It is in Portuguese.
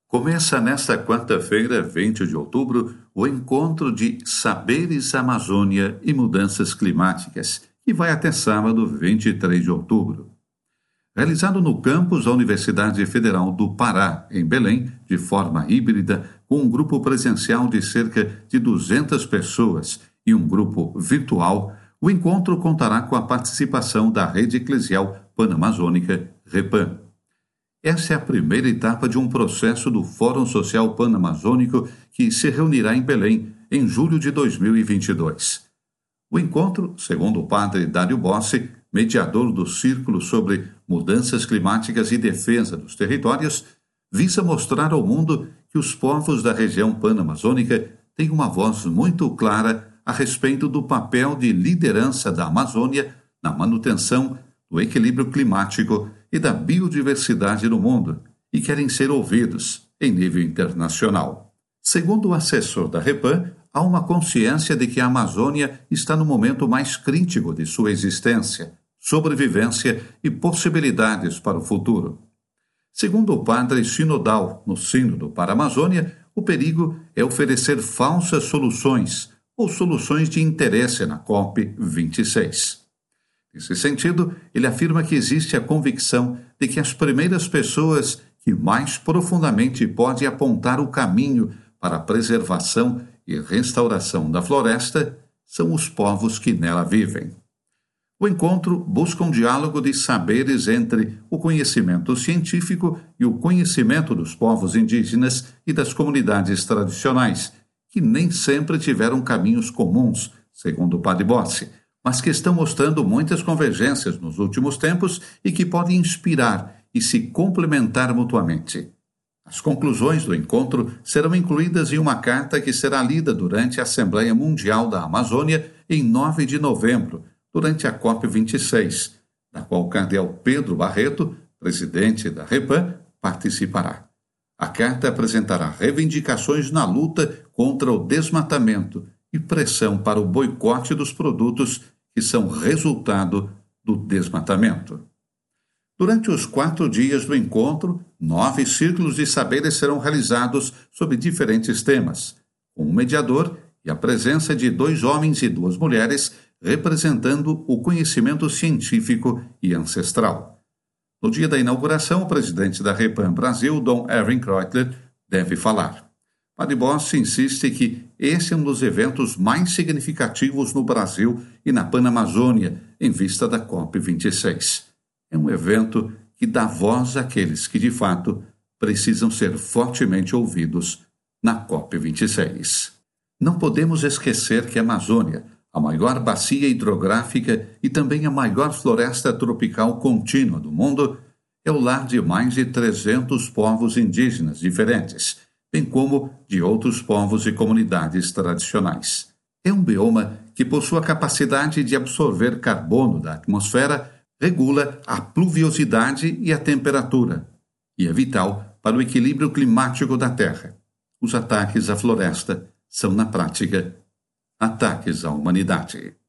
Começa nesta quarta-feira, 20 de outubro, o encontro de Saberes Amazônia e Mudanças Climáticas, que vai até sábado, 23 de outubro. Realizado no campus da Universidade Federal do Pará, em Belém, de forma híbrida, com um grupo presencial de cerca de 200 pessoas e um grupo virtual, o encontro contará com a participação da Rede Eclesial Panamazônica, REPAM. Essa é a primeira etapa de um processo do Fórum Social Panamazônico que se reunirá em Belém em julho de 2022. O encontro, segundo o padre Dário Bossi, mediador do Círculo sobre Mudanças Climáticas e Defesa dos Territórios, visa mostrar ao mundo que os povos da região panamazônica têm uma voz muito clara a respeito do papel de liderança da Amazônia na manutenção do equilíbrio climático e da biodiversidade no mundo, e querem ser ouvidos em nível internacional. Segundo o assessor da REPAM, há uma consciência de que a Amazônia está no momento mais crítico de sua existência, sobrevivência e possibilidades para o futuro. Segundo o padre sinodal no Sínodo para a Amazônia, o perigo é oferecer falsas soluções ou soluções de interesse na COP26. Nesse sentido, ele afirma que existe a convicção de que as primeiras pessoas que mais profundamente podem apontar o caminho para a preservação e restauração da floresta são os povos que nela vivem. O encontro busca um diálogo de saberes entre o conhecimento científico e o conhecimento dos povos indígenas e das comunidades tradicionais, que nem sempre tiveram caminhos comuns, segundo o padre Bossi, mas que estão mostrando muitas convergências nos últimos tempos e que podem inspirar e se complementar mutuamente. As conclusões do encontro serão incluídas em uma carta que será lida durante a Assembleia Mundial da Amazônia em 9 de novembro, durante a COP26, da qual o cardeal Pedro Barreto, presidente da REPAM, participará. A carta apresentará reivindicações na luta contra o desmatamento e pressão para o boicote dos produtos que são resultado do desmatamento. Durante os 4 dias do encontro, 9 círculos de saberes serão realizados sobre diferentes temas, com um mediador e a presença de 2 homens e 2 mulheres representando o conhecimento científico e ancestral. No dia da inauguração, o presidente da REPAM Brasil, Dom Erwin Kreutler, deve falar. Padre Bossi insiste que esse é um dos eventos mais significativos no Brasil e na Panamazônia, em vista da COP26. É um evento que dá voz àqueles que, de fato, precisam ser fortemente ouvidos na COP26. Não podemos esquecer que a Amazônia, a maior bacia hidrográfica e também a maior floresta tropical contínua do mundo, é o lar de mais de 300 povos indígenas diferentes, bem como de outros povos e comunidades tradicionais. É um bioma que, por sua capacidade de absorver carbono da atmosfera, regula a pluviosidade e a temperatura, e é vital para o equilíbrio climático da Terra. Os ataques à floresta são, na prática, ataques à humanidade.